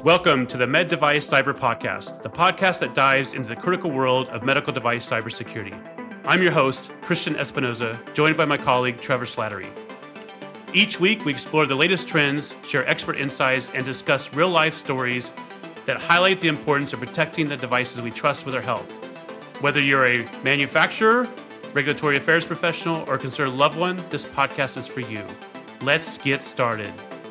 Welcome to the Med Device Cyber Podcast, the podcast that dives into the critical world of medical device cybersecurity. I'm your host, Christian Espinoza, joined by my colleague, Trevor Slattery. Each week, we explore the latest trends, share expert insights, and discuss real-life stories that highlight the importance of protecting the devices we trust with our health. Whether you're a manufacturer, regulatory affairs professional, or concerned loved one, this podcast is for you. Let's get started.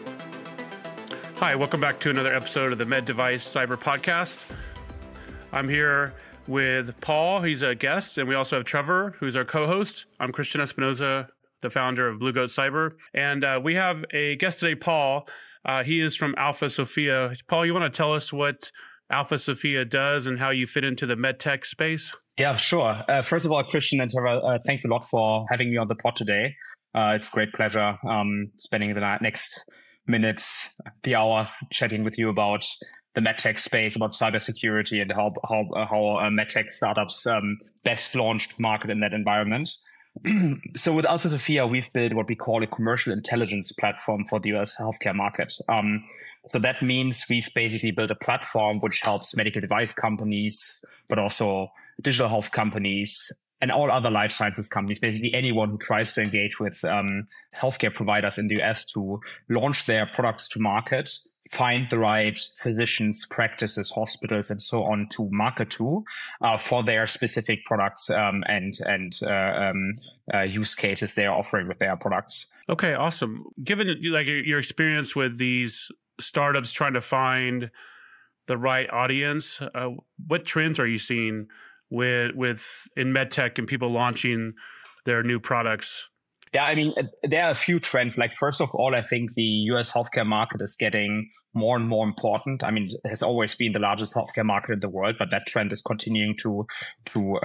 Hi, welcome back to another episode of the Med Device Cyber Podcast. I'm here with Paul, he's a guest, and we also have Trevor, who's our co-host. I'm Christian Espinoza, the founder of Blue Goat Cyber, and we have a guest today, Paul. He is from Alpha Sophia. Paul, you want to tell us what Alpha Sophia does and how you fit into the medtech space? Yeah, sure. First of all, Christian and Trevor, thanks a lot for having me on the pod today. It's a great pleasure spending the next minutes, the hour, chatting with you about the medtech space, about cybersecurity, and how medtech startups best launched market in that environment. So with Alpha Sophia, we've built what we call a commercial intelligence platform for the US healthcare market. So that means we've basically built a platform which helps medical device companies, but also digital health companies, and all other life sciences companies, basically anyone who tries to engage with healthcare providers in the US to launch their products to market, find the right physicians, practices, hospitals, and so on to market to for their specific products and use cases they are offering with their products. Okay, awesome. Given like your experience with these startups trying to find the right audience, what trends are you seeing with in medtech and people launching their new products? Yeah, I mean, there are a few trends. Like, first of all, I think the US healthcare market is getting more and more important. I mean, it has always been the largest healthcare market in the world, but that trend is continuing to go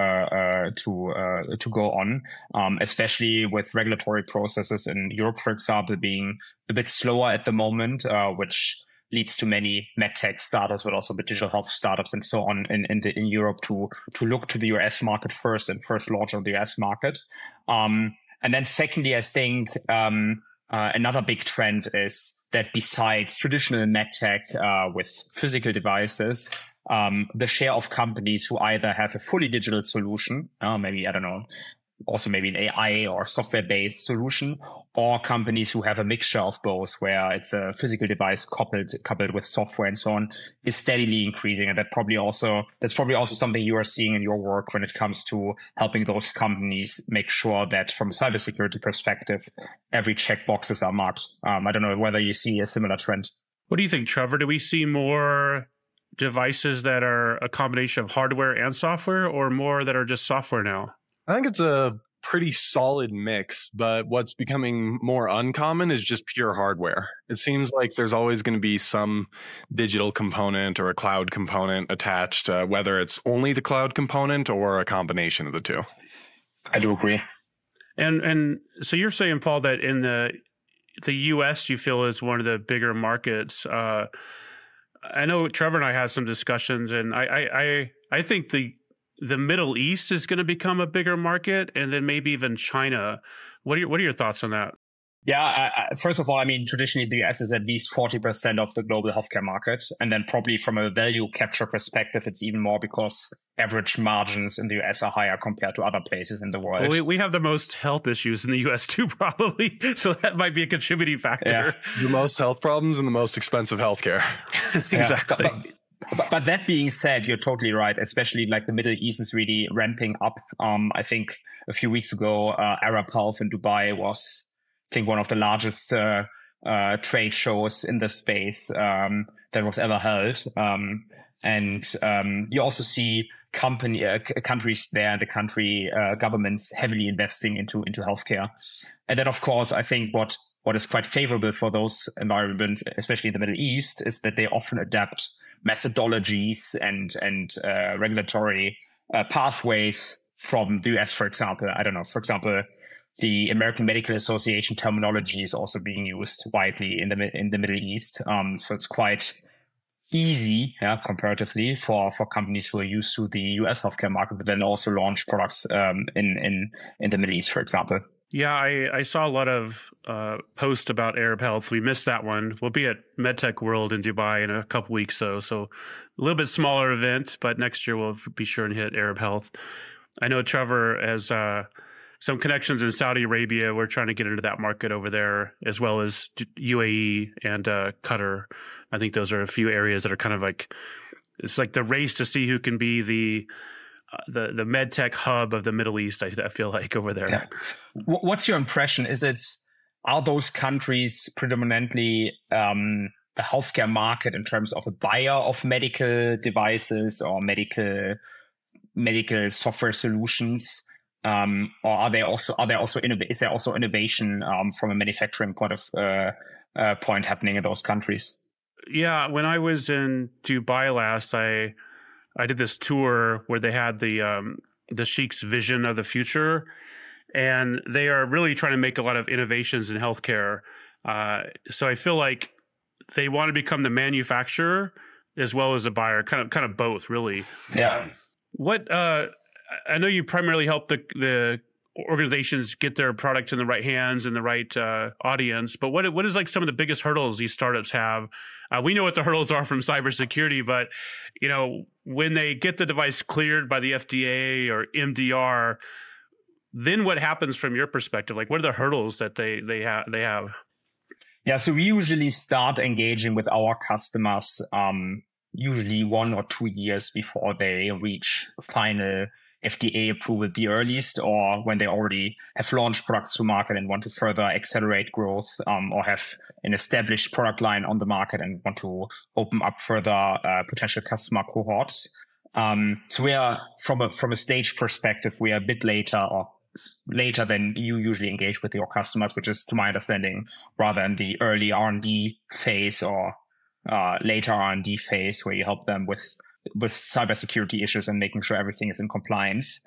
on, especially with regulatory processes in Europe, for example, being a bit slower at the moment, which leads to many medtech startups, but also the digital health startups and so on in Europe to look to the US market first and first launch on the US market. And then secondly, I think another big trend is that besides traditional medtech with physical devices, the share of companies who either have a fully digital solution, maybe an AI or software-based solution, or companies who have a mixture of both, where it's a physical device coupled with software and so on, is steadily increasing. And that's probably also something you are seeing in your work when it comes to helping those companies make sure that from a cybersecurity perspective, every checkboxes are marked. I don't know whether you see a similar trend. What do you think, Trevor? Do we see more devices that are a combination of hardware and software, or more that are just software now? I think it's a pretty solid mix, but what's becoming more uncommon is just pure hardware. It seems like there's always going to be some digital component or a cloud component attached, whether it's only the cloud component or a combination of the two. I do agree. And so you're saying, Paul, that in the US you feel is one of the bigger markets. I know Trevor and I had some discussions, and I think the Middle East is going to become a bigger market, and then maybe even China. What are your thoughts on that? Yeah, first of all, I mean, traditionally the US is at least 40% of the global healthcare market. And then probably from a value capture perspective, it's even more because average margins in the US are higher compared to other places in the world. Well, we have the most health issues in the US too, probably. So that might be a contributing factor. Yeah. The most health problems and the most expensive healthcare. Exactly. Yeah, but that being said, you're totally right. Especially like the Middle East is really ramping up. I think a few weeks ago, Arab Health in Dubai was, I think, one of the largest trade shows in the space that was ever held. And you also see countries there, the country governments heavily investing into healthcare. And then, of course, I think what is quite favorable for those environments, especially in the Middle East, is that they often adapt methodologies and regulatory pathways from the US, for example. I don't know, for example, the American Medical Association terminology is also being used widely in the Middle East. So it's quite easy, comparatively for companies who are used to the US healthcare market, but then also launch products in the Middle East, for example. Yeah, I saw a lot of posts about Arab Health. We missed that one. We'll be at MedTech World in Dubai in a couple weeks, though. So a little bit smaller event, but next year we'll be sure and hit Arab Health. I know Trevor has some connections in Saudi Arabia. We're trying to get into that market over there, as well as UAE and Qatar. I think those are a few areas that are kind of like, it's like the race to see who can be the med tech hub of the Middle East. I feel like over there. Yeah. What's your impression? Are those countries predominantly a healthcare market in terms of a buyer of medical devices or medical software solutions? Or is there also innovation from a manufacturing point happening in those countries? Yeah, when I was in Dubai last, I did this tour where they had the Sheikh's vision of the future, and they are really trying to make a lot of innovations in healthcare. So I feel like they want to become the manufacturer as well as a buyer, kind of both, really. Yeah. What I know you primarily help the organizations get their product in the right hands and the right audience, but what is like some of the biggest hurdles these startups have? We know what the hurdles are from cybersecurity, but when they get the device cleared by the FDA or MDR, then what happens from your perspective? Like, what are the hurdles that they have? Yeah, so we usually start engaging with our customers usually 1 or 2 years before they reach final FDA approval the earliest, or when they already have launched products to market and want to further accelerate growth, or have an established product line on the market and want to open up further potential customer cohorts. So we are from a stage perspective, we are a bit later than you usually engage with your customers, which is, to my understanding, rather in the early R&D phase or later R&D phase, where you help them with cybersecurity issues and making sure everything is in compliance.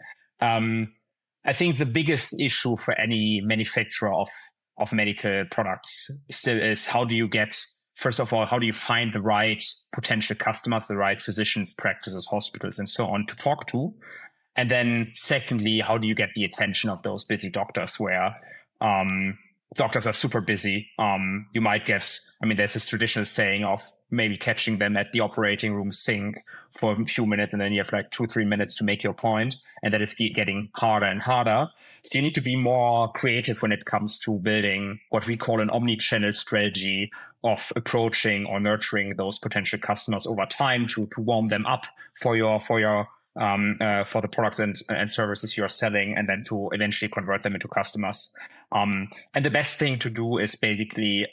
I think the biggest issue for any manufacturer of medical products still is how do you find the right potential customers, the right physicians, practices, hospitals, and so on to talk to? And then secondly, how do you get the attention of those busy doctors where doctors are super busy? You might there's this traditional saying of maybe catching them at the operating room sink for a few minutes, and then you have like 2-3 minutes to make your point, and that is getting harder and harder. So you need to be more creative when it comes to building what we call an omni-channel strategy of approaching or nurturing those potential customers over time to warm them up for the products and services you're selling, and then to eventually convert them into customers. And the best thing to do is basically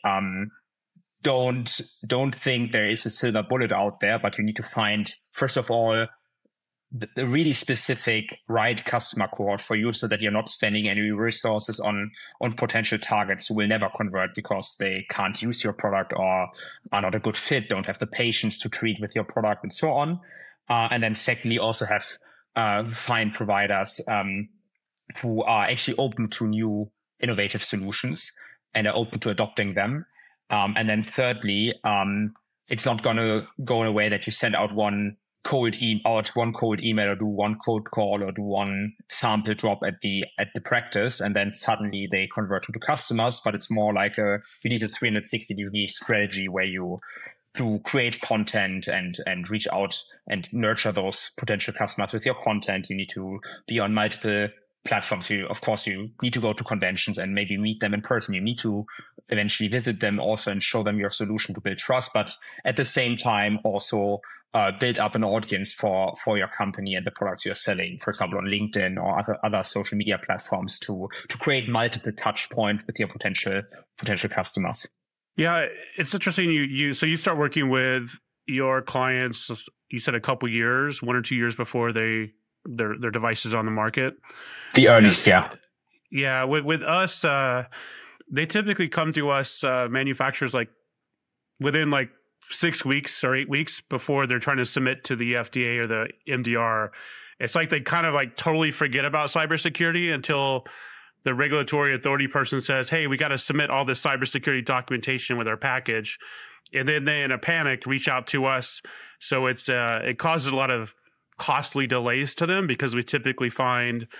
don't think there is a silver bullet out there, but you need to find, first of all, the really specific right customer cohort for you, so that you're not spending any resources on potential targets who will never convert because they can't use your product or are not a good fit, don't have the patience to treat with your product, and so on. And then secondly, also find providers who are actually open to new innovative solutions and are open to adopting them. And then thirdly, it's not going to go in a way that you send out one cold email or do one cold call or do one sample drop at the practice, and then suddenly they convert into customers. But it's more like you need a 360-degree strategy where you to create content and reach out and nurture those potential customers with your content. You need to be on multiple platforms. You need to go to conventions and maybe meet them in person. You need to eventually visit them also and show them your solution to build trust, but at the same time also build up an audience for your company and the products you're selling, for example, on LinkedIn or other social media platforms to create multiple touch points with your potential customers. Yeah, it's interesting. You start working with your clients, you said a couple years, 1 or 2 years before their device is on the market. The earliest, yeah. Yeah, with us, they typically come to us, manufacturers, like within like 6 weeks or 8 weeks before they're trying to submit to the FDA or the MDR. It's like they kind of like totally forget about cybersecurity until the regulatory authority person says, hey, we got to submit all this cybersecurity documentation with our package. And then they, in a panic, reach out to us. So it causes a lot of costly delays to them, because we typically find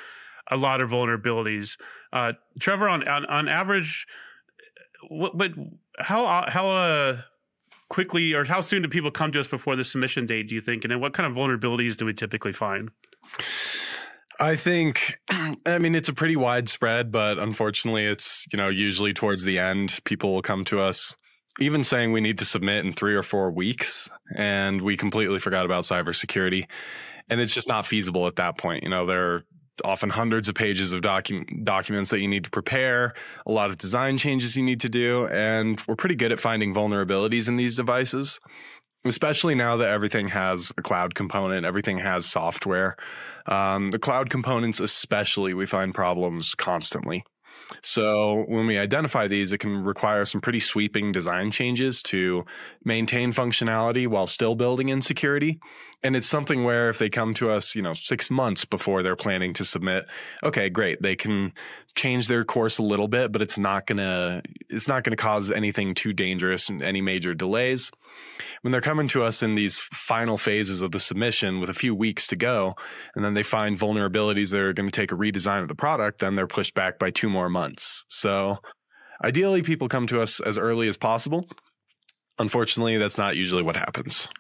a lot of vulnerabilities. Trevor, on average, but how quickly or how soon do people come to us before the submission date, do you think? And then what kind of vulnerabilities do we typically find? I think, I mean, it's a pretty widespread, but unfortunately it's, usually towards the end, people will come to us even saying we need to submit in 3 or 4 weeks, and we completely forgot about cybersecurity. And it's just not feasible at that point. There are often hundreds of pages of documents that you need to prepare, a lot of design changes you need to do, and we're pretty good at finding vulnerabilities in these devices, especially now that everything has a cloud component, everything has software. The cloud components especially, we find problems constantly. So when we identify these, it can require some pretty sweeping design changes to maintain functionality while still building in security. And it's something where if they come to us, 6 months before they're planning to submit, okay, great. They can change their course a little bit, but it's not gonna cause anything too dangerous and any major delays. When they're coming to us in these final phases of the submission with a few weeks to go, and then they find vulnerabilities that are going to take a redesign of the product, then they're pushed back by 2 more months. So ideally, people come to us as early as possible. Unfortunately, that's not usually what happens.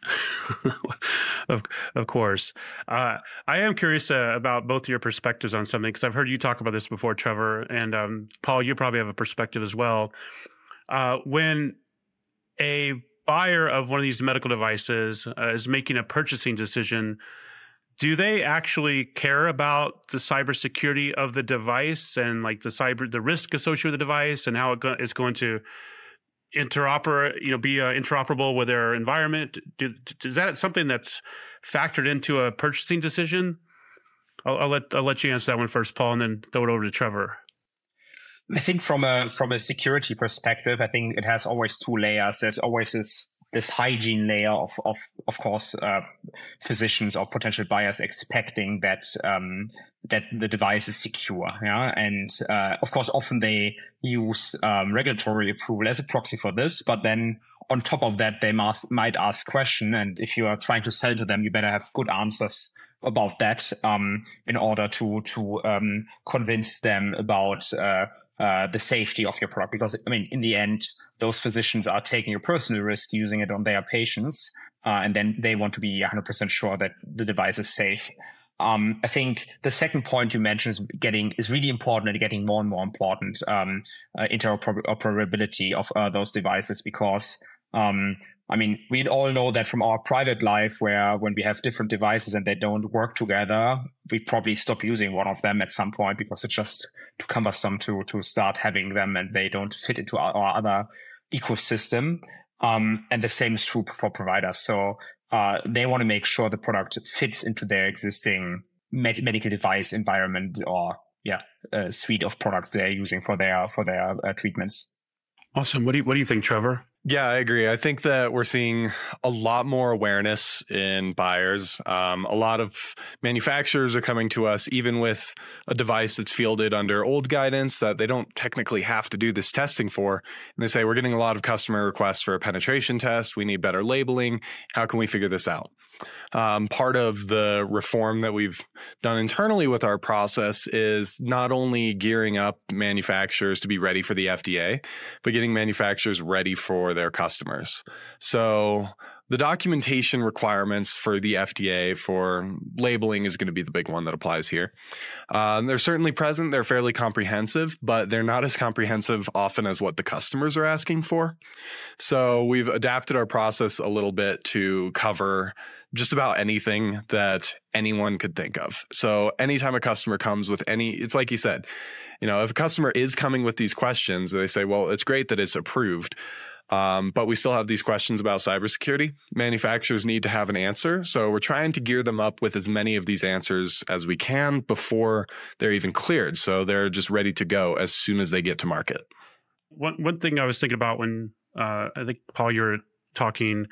Of course. I am curious about both of your perspectives on something, because I've heard you talk about this before, Trevor, and Paul, you probably have a perspective as well. When a buyer of one of these medical devices is making a purchasing decision, do they actually care about the cybersecurity of the device and like the risk associated with the device and how it's going to be interoperable with their environment? Is that something that's factored into a purchasing decision? I'll let you answer that one first, Paul, and then throw it over to Trevor. I think from a security perspective, I think it has always 2 layers. There's always this hygiene layer of course, physicians or potential buyers expecting that the device is secure. Yeah. And of course, often they use regulatory approval as a proxy for this, but then on top of that, they might ask question. And if you are trying to sell to them, you better have good answers about that in order to convince them about the safety of your product. Because, I mean, in the end, those physicians are taking a personal risk using it on their patients, and then they want to be 100% sure that the device is safe. I think the second point you mentioned is really important and getting more and more important, interoperability of those devices, because I mean, we all know that from our private life, where when we have different devices and they don't work together, we probably stop using one of them at some point because it's just too cumbersome to start having them and they don't fit into our other ecosystem. And the same is true for providers. So they want to make sure the product fits into their existing medical device environment or suite of products they're using for their treatments. Awesome. What do you think, Trevor? Yeah, I agree. I think that we're seeing a lot more awareness in buyers. A lot of manufacturers are coming to us, even with a device that's fielded under old guidance that they don't technically have to do this testing for. And they say, we're getting a lot of customer requests for a penetration test. We need better labeling. How can we figure this out? Part of the reform that we've done internally with our process is not only gearing up manufacturers to be ready for the FDA, but getting manufacturers ready for their customers. So the documentation requirements for the FDA for labeling is going to be the big one that applies here. They're certainly present. They're fairly comprehensive, but they're not as comprehensive often as what the customers are asking for. So we've adapted our process a little bit to cover just about anything that anyone could think of. So anytime a customer comes with it's like you said, if a customer is coming with these questions, they say, well, it's great that it's approved, but we still have these questions about cybersecurity. Manufacturers need to have an answer. So we're trying to gear them up with as many of these answers as we can before they're even cleared. So they're just ready to go as soon as they get to market. One thing I was thinking about when I think, Paul, you were talking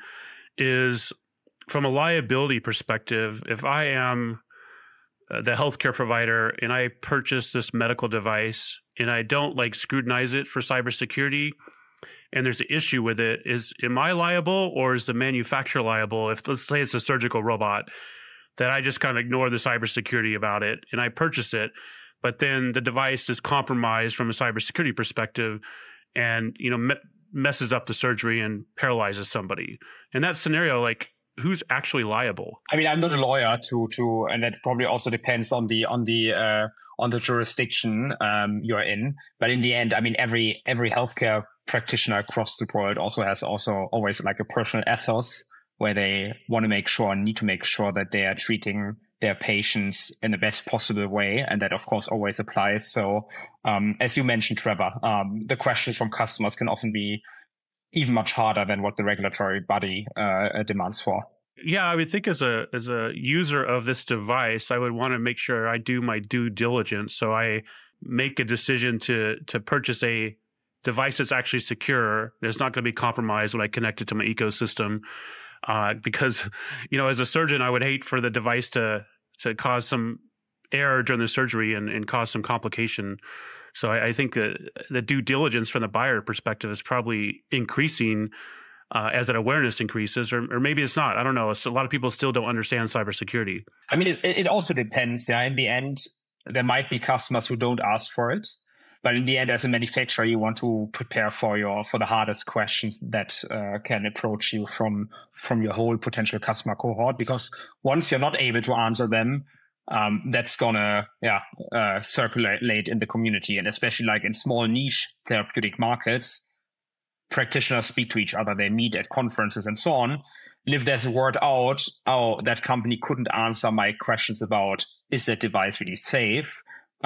is from a liability perspective, if I am the healthcare provider and I purchase this medical device and I don't scrutinize it for cybersecurity and there's an issue with it, am I liable or is the manufacturer liable? If let's say it's a surgical robot that I just kind of ignore the cybersecurity about it and I purchase it, but then the device is compromised from a cybersecurity perspective and, messes up the surgery and paralyzes somebody. In that scenario, like, who's actually liable? I mean, I'm not a lawyer and that probably also depends on the jurisdiction you're in. But in the end, I mean, every healthcare practitioner across the world has always like a personal ethos where they want to make sure and need to make sure that they are treating their patients in the best possible way. And that, of course, always applies. So as you mentioned, Trevor, the questions from customers can often be even much harder than what the regulatory body demands for. Yeah, I would think as a user of this device, I would want to make sure I do my due diligence. So I make a decision to purchase a device that's actually secure, that's not going to be compromised when I connect it to my ecosystem. Because, as a surgeon, I would hate for the device to cause some error during the surgery and cause some complication. So I think the due diligence from the buyer perspective is probably increasing as that awareness increases, or maybe it's not. I don't know. So a lot of people still don't understand cybersecurity. I mean, it also depends. Yeah, in the end, there might be customers who don't ask for it. But in the end, as a manufacturer, you want to prepare for the hardest questions that can approach you from your whole potential customer cohort. Because once you're not able to answer them, that's gonna circulate in the community, and especially like in small niche therapeutic markets, practitioners speak to each other. They meet at conferences and so on. And if there's a word out, that company couldn't answer my questions about is that device really safe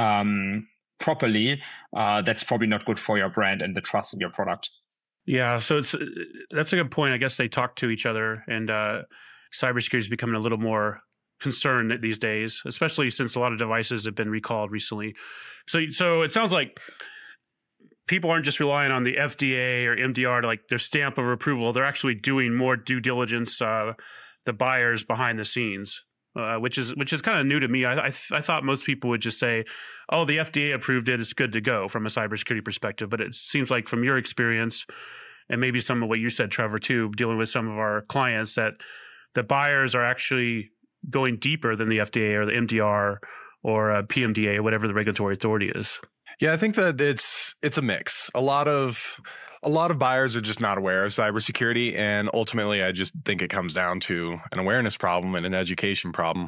properly, that's probably not good for your brand and the trust in your product. Yeah, so that's a good point. I guess they talk to each other, and cybersecurity is becoming a little more concerned these days, especially since a lot of devices have been recalled recently. So it sounds like people aren't just relying on the FDA or MDR to like their stamp of approval. They're actually doing more due diligence, the buyers behind the scenes. Which is kind of new to me. I thought most people would just say, "Oh, the FDA approved it; it's good to go" from a cybersecurity perspective. But it seems like from your experience, and maybe some of what you said, Trevor, too, dealing with some of our clients, that the buyers are actually going deeper than the FDA or the MDR or PMDA or whatever the regulatory authority is. Yeah, I think that it's a mix. A lot of buyers are just not aware of cybersecurity, and ultimately, I just think it comes down to an awareness problem and an education problem.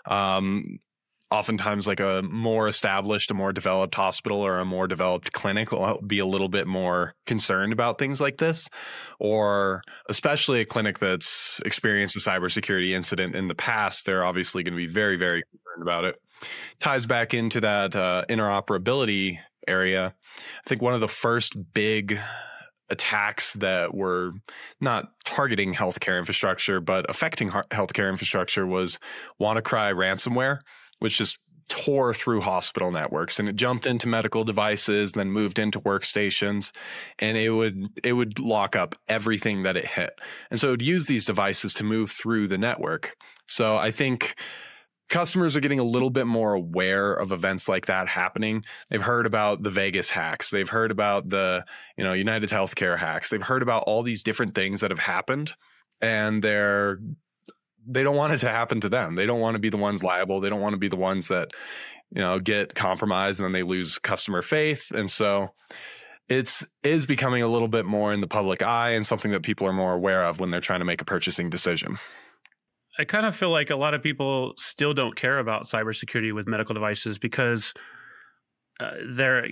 Oftentimes, like a more established, a more developed hospital or a more developed clinic will be a little bit more concerned about things like this, or especially a clinic that's experienced a cybersecurity incident in the past, they're obviously going to be very, very concerned about it. Ties back into that interoperability area. I think one of the first big attacks that were not targeting healthcare infrastructure, but affecting healthcare infrastructure was WannaCry ransomware, which just tore through hospital networks, and it jumped into medical devices, then moved into workstations, and it would lock up everything that it hit. And so it would use these devices to move through the network. So I think customers are getting a little bit more aware of events like that happening. They've heard about the Vegas hacks. They've heard about the, United Healthcare hacks. They've heard about all these different things that have happened, and they don't want it to happen to them. They don't want to be the ones liable. They don't want to be the ones that, get compromised and then they lose customer faith. And so it is becoming a little bit more in the public eye and something that people are more aware of when they're trying to make a purchasing decision. I kind of feel like a lot of people still don't care about cybersecurity with medical devices because there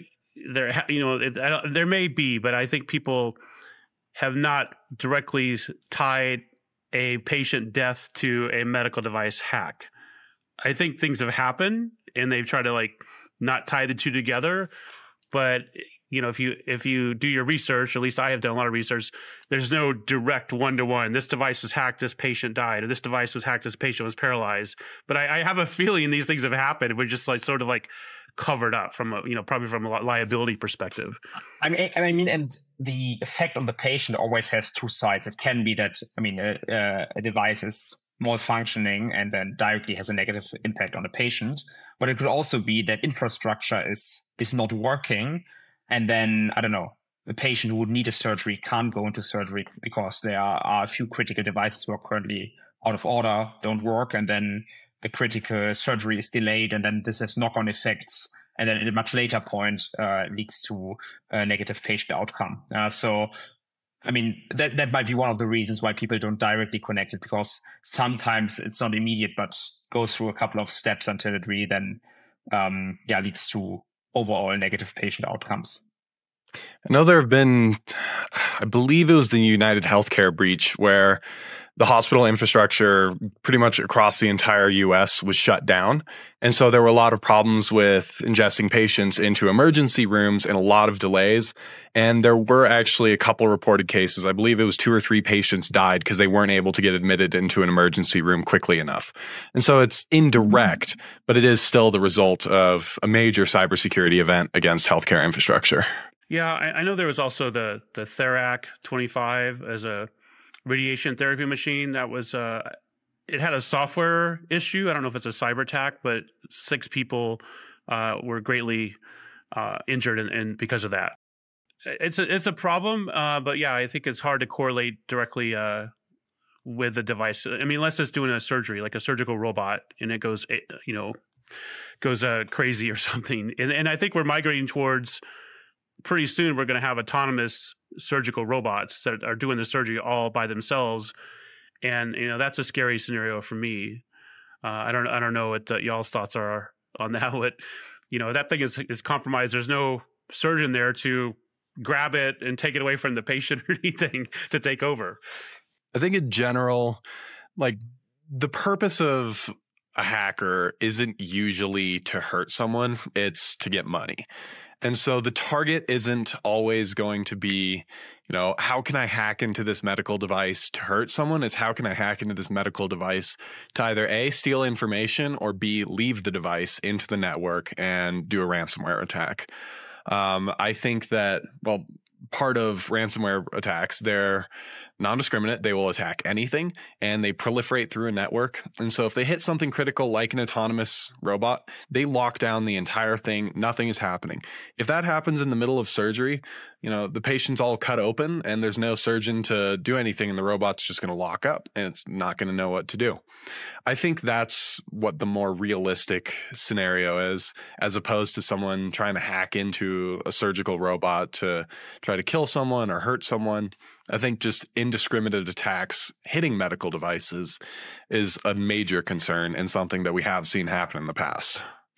may be, but I think people have not directly tied a patient death to a medical device hack. I think things have happened and they've tried to not tie the two together, but if you do your research, at least I have done a lot of research, there's no direct one-to-one. This device was hacked, this patient died, or this device was hacked, this patient was paralyzed. But I have a feeling these things have happened. We're just sort of covered up from probably from a liability perspective. I mean, and the effect on the patient always has two sides. It can be that, a device is malfunctioning and then directly has a negative impact on the patient. But it could also be that infrastructure is not working. And then, I don't know, the patient who would need a surgery can't go into surgery because there are a few critical devices who are currently out of order, don't work. And then a critical surgery is delayed, and then this has knock-on effects, and then at a much later point leads to a negative patient outcome. So, I mean, that might be one of the reasons why people don't directly connect it, because sometimes it's not immediate, but goes through a couple of steps until it really then leads to overall negative patient outcomes. I know there have been, I believe it was the United Healthcare breach, where the hospital infrastructure pretty much across the entire US was shut down. And so there were a lot of problems with ingesting patients into emergency rooms and a lot of delays. And there were actually a couple reported cases. I believe it was 2 or 3 patients died because they weren't able to get admitted into an emergency room quickly enough. And so it's indirect, but it is still the result of a major cybersecurity event against healthcare infrastructure. Yeah, I know there was also the Therac 25 as a radiation therapy machine that was it had a software issue. I don't know if it's a cyber attack, but 6 people were greatly injured and because of that. It's a problem, but yeah, I think it's hard to correlate directly with the device. I mean, unless it's doing a surgery, like a surgical robot, and it goes crazy or something. And I think we're migrating towards, pretty soon we're going to have autonomous surgical robots that are doing the surgery all by themselves, and that's a scary scenario for me. I don't know what y'all's thoughts are on that. What that thing is compromised. There's no surgeon there to grab it and take it away from the patient or anything to take over. I think in general, like, the purpose of a hacker isn't usually to hurt someone, it's to get money. And so the target isn't always going to be, how can I hack into this medical device to hurt someone? It's how can I hack into this medical device to either A, steal information, or B, leave the device into the network and do a ransomware attack. I think that, part of ransomware attacks, they're non-discriminate. They will attack anything, and they proliferate through a network. And so if they hit something critical like an autonomous robot, they lock down the entire thing. Nothing is happening. If that happens in the middle of surgery, the patient's all cut open and there's no surgeon to do anything, and the robot's just going to lock up and it's not going to know what to do. I think that's what the more realistic scenario is, as opposed to someone trying to hack into a surgical robot to try to kill someone or hurt someone. I think just indiscriminate attacks hitting medical devices is a major concern and something that we have seen happen in the past.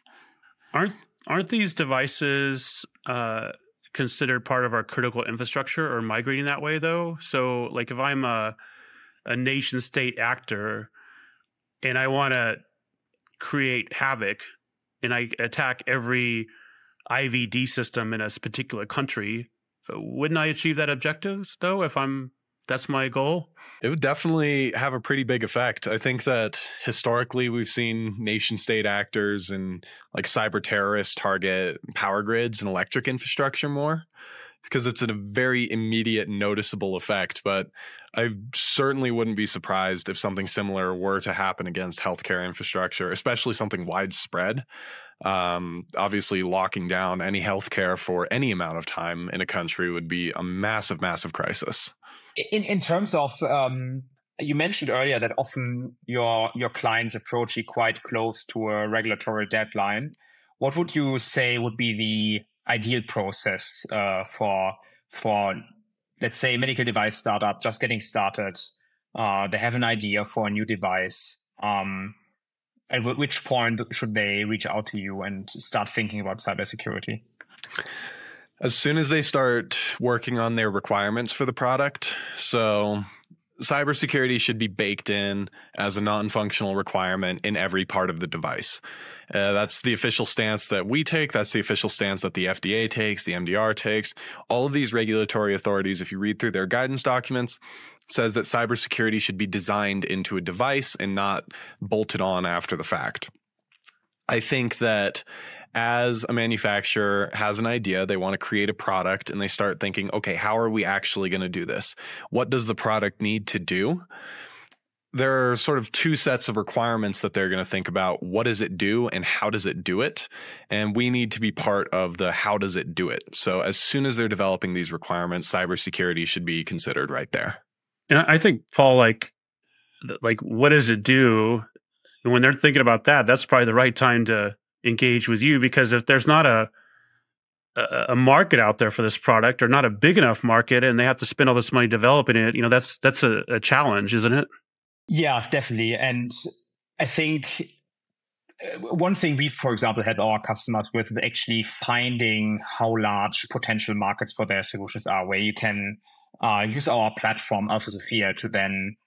Aren't these devices considered part of our critical infrastructure or migrating that way, though? So, like, if I'm a nation state actor and I want to create havoc and I attack every IVD system in a particular country, wouldn't I achieve that objective, though, that's my goal? It would definitely have a pretty big effect. I think that historically we've seen nation state actors and like cyber terrorists target power grids and electric infrastructure more, because it's a very immediate, noticeable effect. But I certainly wouldn't be surprised if something similar were to happen against healthcare infrastructure, especially something widespread. Obviously, locking down any healthcare for any amount of time in a country would be a massive, massive crisis. In terms of, you mentioned earlier that often your clients approach you quite close to a regulatory deadline. What would you say would be the ideal process for let's say, medical device startup just getting started? They have an idea for a new device. At which point should they reach out to you and start thinking about cybersecurity? As soon as they start working on their requirements for the product. So cybersecurity should be baked in as a non-functional requirement in every part of the device. That's the official stance that we take. That's the official stance that the FDA takes, the MDR takes. All of these regulatory authorities, if you read through their guidance documents, says that cybersecurity should be designed into a device and not bolted on after the fact. I think that as a manufacturer has an idea, they want to create a product, and they start thinking, okay, how are we actually going to do this? What does the product need to do? There are sort of 2 sets of requirements that they're going to think about. What does it do and how does it do it? And we need to be part of the how does it do it. So as soon as they're developing these requirements, cybersecurity should be considered right there. And I think, Paul, like what does it do? And when they're thinking about that, that's probably the right time to engage with you, because if there's not a market out there for this product, or not a big enough market, and they have to spend all this money developing it, that's a challenge, isn't it? Yeah, definitely. And I think one thing we, for example, help our customers with is actually finding how large potential markets for their solutions are, where you can use our platform, Alpha Sophia, to then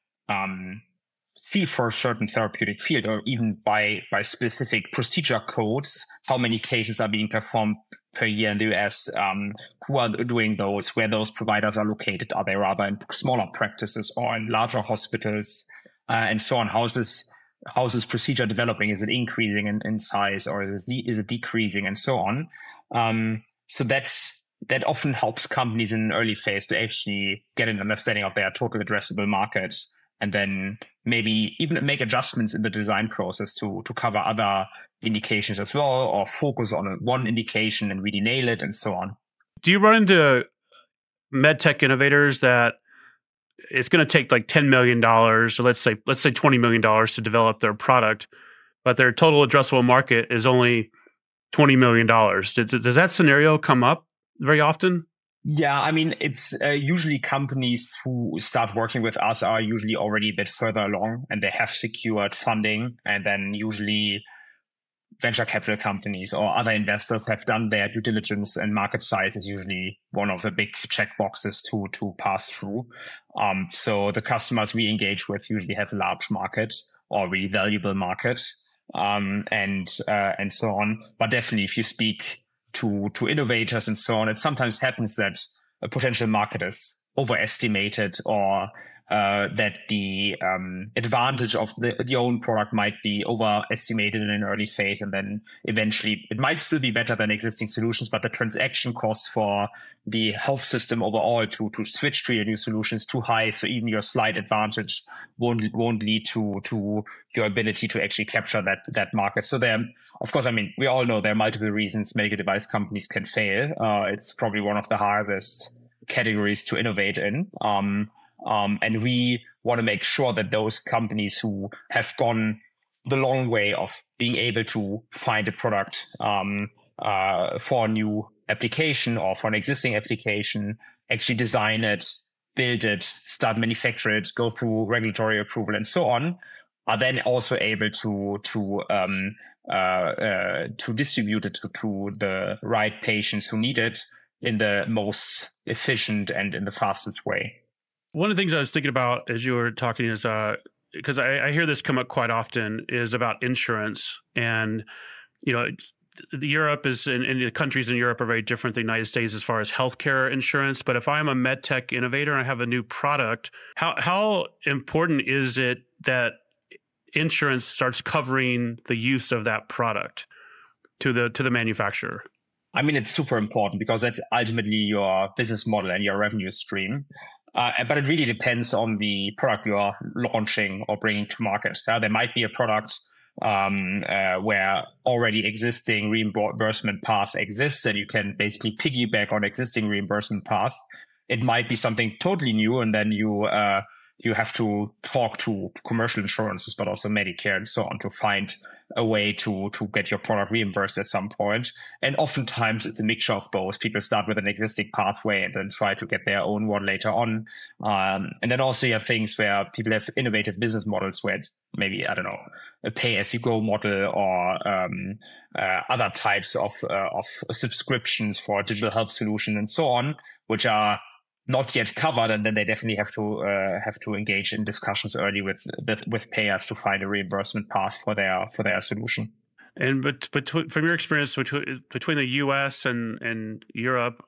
see for a certain therapeutic field, or even by specific procedure codes, how many cases are being performed per year in the US, who are doing those, where those providers are located. Are they rather in smaller practices or in larger hospitals, and so on? How's this procedure developing? Is it increasing in size, or is it decreasing, and so on? So that often helps companies in an early phase to actually get an understanding of their total addressable market, and then maybe even make adjustments in the design process to cover other indications as well, or focus on one indication and really nail it, and so on. Do you run into medtech innovators that it's going to take like $10 million, or let's say $20 million to develop their product, but their total addressable market is only $20 million? Does that scenario come up very often? Yeah, I mean, it's usually companies who start working with us are usually already a bit further along, and they have secured funding, and then usually venture capital companies or other investors have done their due diligence, and market size is usually one of the big check boxes to pass through. So the customers we engage with usually have a large market or really valuable market, and so on. But definitely, if you speak to innovators and so on, it sometimes happens that a potential market is overestimated, or that the advantage of the own product might be overestimated in an early phase, and then eventually it might still be better than existing solutions, but the transaction cost for the health system overall to switch to your new solution is too high. So even your slight advantage won't lead to your ability to actually capture that market. So there, of course, I mean, we all know there are multiple reasons medical device companies can fail. It's probably one of the hardest categories to innovate in. And we want to make sure that those companies who have gone the long way of being able to find a product for a new application or for an existing application, actually design it, build it, start manufacture it, go through regulatory approval, and so on, are then also able to distribute it to the right patients who need it in the most efficient and in the fastest way. One of the things I was thinking about as you were talking is, because I hear this come up quite often, is about insurance. And, Europe is, and the countries in Europe are very different than the United States as far as healthcare insurance. But if I'm a med tech innovator and I have a new product, how important is it that insurance starts covering the use of that product to the manufacturer? I mean, it's super important because that's ultimately your business model and your revenue stream. But it really depends on the product you are launching or bringing to market. There might be a product where already existing reimbursement path exists, and you can basically piggyback on existing reimbursement path. It might be something totally new, and then you have to talk to commercial insurances, but also Medicare and so on, to find a way to get your product reimbursed at some point. And oftentimes it's a mixture of both. People start with an existing pathway and then try to get their own one later on. And then also you have things where people have innovative business models where it's maybe, I don't know, a pay-as-you-go model, or other types of subscriptions for digital health solutions and so on, which are not yet covered, and then they definitely have to engage in discussions early with payers to find a reimbursement path for their solution. And but from your experience between the U.S. and Europe,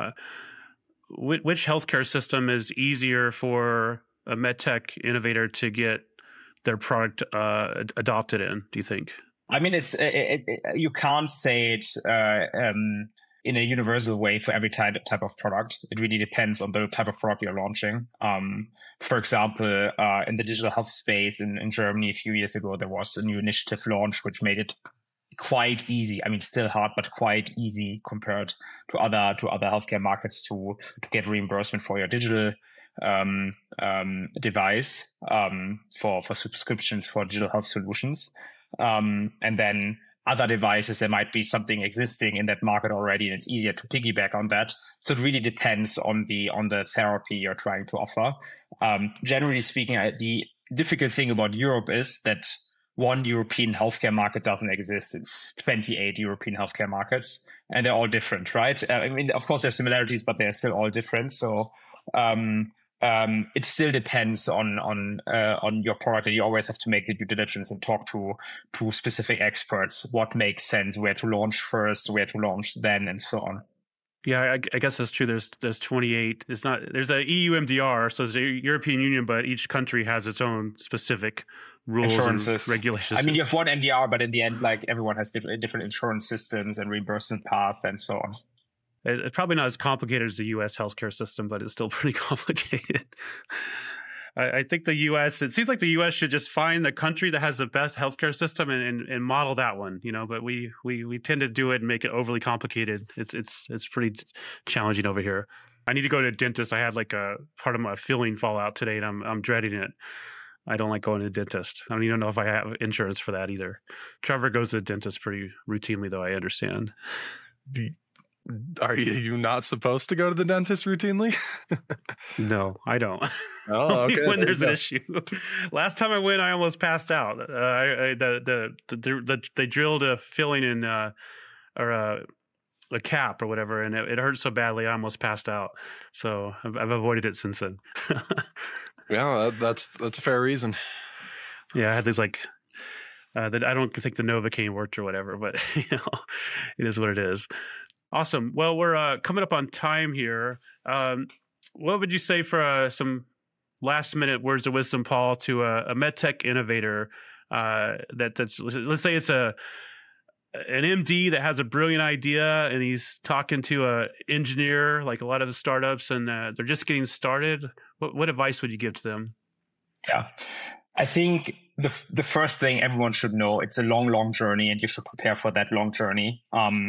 which healthcare system is easier for a medtech innovator to get their product adopted in, do you think? I mean, you can't say it in a universal way for every type of product. It really depends on the type of product you're launching. For example, in the digital health space in Germany a few years ago, there was a new initiative launched which made it quite easy. I mean, still hard, but quite easy compared to other healthcare markets to get reimbursement for your digital device for subscriptions for digital health solutions. And then other devices, there might be something existing in that market already, and it's easier to piggyback on that. So it really depends on the therapy you're trying to offer. Generally speaking, the difficult thing about Europe is that one European healthcare market doesn't exist. It's 28 European healthcare markets, and they're all different, right? I mean, of course, there's similarities, but they're still all different. So it still depends on your product, and you always have to make the due diligence and talk to specific experts. What makes sense? Where to launch first? Where to launch then? And so on. Yeah, I guess that's true. There's 28. There's a EU MDR, so there's a European Union, but each country has its own specific rules and regulations. I mean, you have one MDR, but in the end, like everyone has different insurance systems and reimbursement path and so on. It's probably not as complicated as the U.S. healthcare system, but it's still pretty complicated. I think the U.S. It seems like the U.S. should just find the country that has the best healthcare system and model that one, But we tend to do it and make it overly complicated. It's pretty challenging over here. I need to go to a dentist. I had like a part of my filling fall out today, and I'm dreading it. I don't like going to the dentist. I don't even know if I have insurance for that either. Trevor goes to the dentist pretty routinely, though. I understand. Are you not supposed to go to the dentist routinely? No, I don't. Oh, okay. When there's an issue. Last time I went, I almost passed out. They drilled a filling in or a cap or whatever, and it hurt so badly I almost passed out. So I've avoided it since then. Yeah, that's a fair reason. Yeah, I had these like. I don't think the Novocaine worked or whatever, but it is what it is. Awesome. Well, we're coming up on time here. What would you say for some last-minute words of wisdom, Paul, to a medtech innovator that's let's say it's an MD that has a brilliant idea and he's talking to an engineer, like a lot of the startups, and they're just getting started. What advice would you give to them? Yeah, I think the first thing everyone should know, it's a long journey, and you should prepare for that long journey.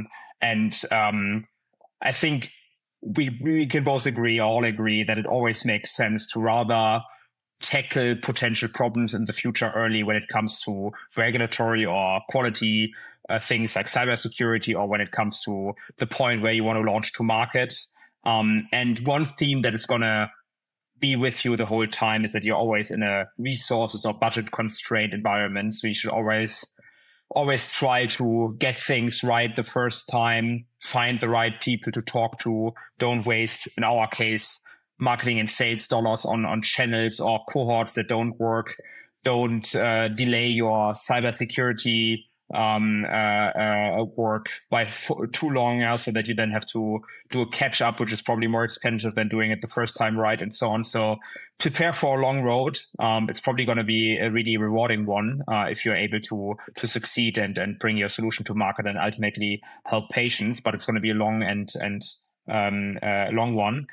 I think we can both all agree that it always makes sense to rather tackle potential problems in the future early when it comes to regulatory or quality things like cybersecurity, or when it comes to the point where you want to launch to market. And one theme that is going to be with you the whole time is that you're always in a resources or budget constrained environment. So you should always try to get things right the first time, find the right people to talk to. Don't waste, in our case, marketing and sales dollars on channels or cohorts that don't work. Don't delay your cybersecurity work by too long, so that you then have to do a catch up, which is probably more expensive than doing it the first time right, and so on. So prepare for a long road. It's probably going to be a really rewarding one if you're able to succeed and bring your solution to market and ultimately help patients. But it's going to be a long long one.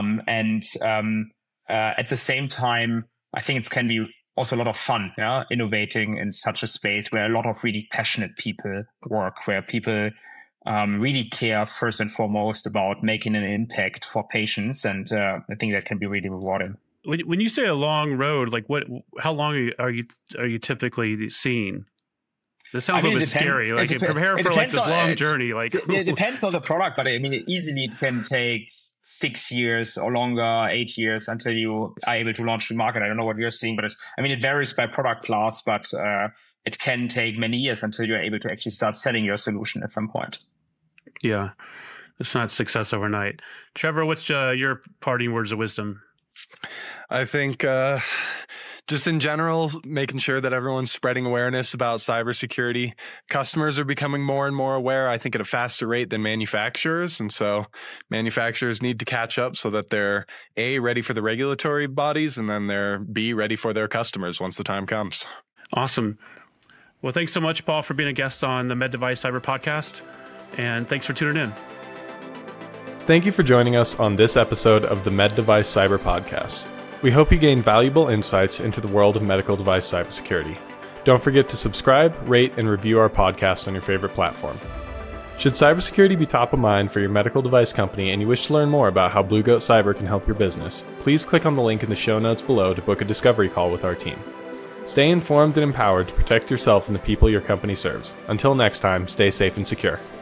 At the same time, I think it can be also a lot of fun, innovating in such a space where a lot of really passionate people work, where people really care first and foremost about making an impact for patients. And I think that can be really rewarding. When you say a long road, like how long are you typically seeing? This sounds a little bit scary. Like prepare for like this long journey. Like it depends on the product, but I mean, it can take 6 years or longer, 8 years until you are able to launch the market. I don't know what you're seeing, but it varies by product class, but it can take many years until you're able to actually start selling your solution at some point. Yeah, it's not success overnight. Trevor, what's your parting words of wisdom? I think just in general, making sure that everyone's spreading awareness about cybersecurity. Customers are becoming more and more aware, I think, at a faster rate than manufacturers. And so manufacturers need to catch up so that they're A, ready for the regulatory bodies, and then they're B, ready for their customers once the time comes. Awesome. Well, thanks so much, Paul, for being a guest on the Med Device Cyber Podcast. And thanks for tuning in. Thank you for joining us on this episode of the Med Device Cyber Podcast. We hope you gained valuable insights into the world of medical device cybersecurity. Don't forget to subscribe, rate, and review our podcast on your favorite platform. Should cybersecurity be top of mind for your medical device company and you wish to learn more about how Blue Goat Cyber can help your business, please click on the link in the show notes below to book a discovery call with our team. Stay informed and empowered to protect yourself and the people your company serves. Until next time, stay safe and secure.